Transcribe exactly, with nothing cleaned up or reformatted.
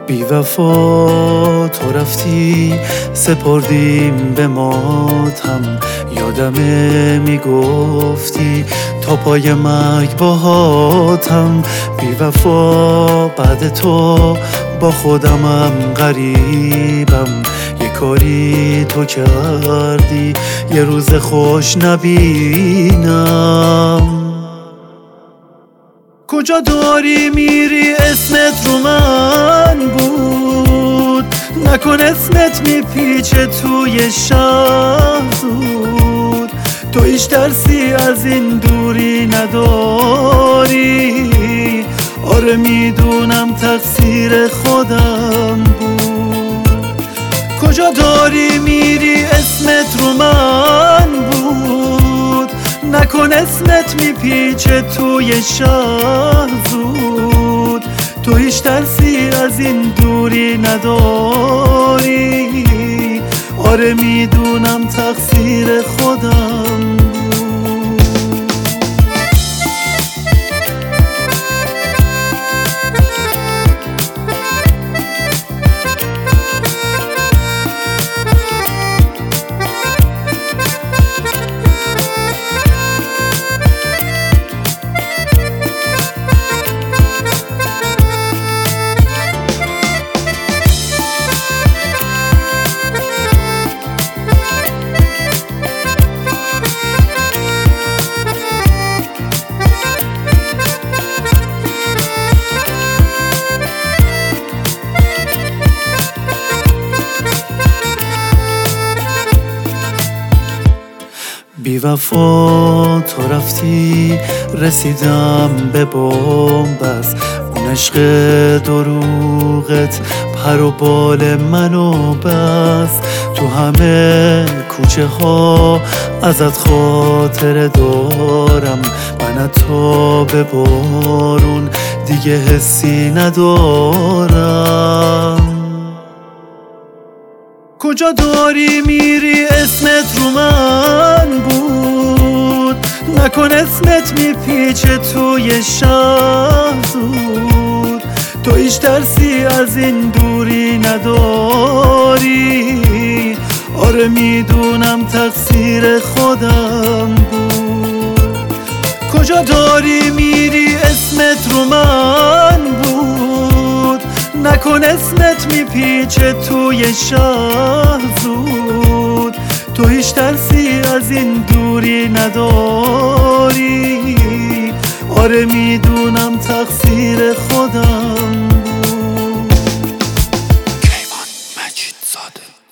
بی وفا تو رفتی سپردیم به ماتم، یادمه میگفتی تا پای مرگ باهاتم. بی وفا بعد تو با خودمم غریبم، یه کاری تو کردی یه روز خوش نبینم. کجا داری میری اسمت رو من بود، نکن اسمت میپیچه توی شهر زود. تو هیچ درسی از این دوری نداری، آره میدونم تقصیر خودم بود. کجا داری میری اسمت رو من بود، نکن اسمت میپیچه توی شهر زود. تو هیچ درسی از این دوری نداری، آره میدونم تقصیر خودم بود. بی وفا تو رفتی رسیدم به بنبست، اون عشق دروغت پر و بال منو بست. تو همه کوچه ها ازت خاطره دارم، من تا به بارون دیگه حسی ندارم. کجا داری میری اسمت رو من بود، نکن اسمت میپیچه توی شهر زود. تو هیچ درسی از این دوری نداری، آره میدونم تقصیر خودم بود. کجا داری میری اسمت رو من بود، نکن اسمت میپیچه توی شهر زود. تو هیچ درسی از این دوری نداری، آره میدونم تقصیر خودم بود. کیوان مجید زاده.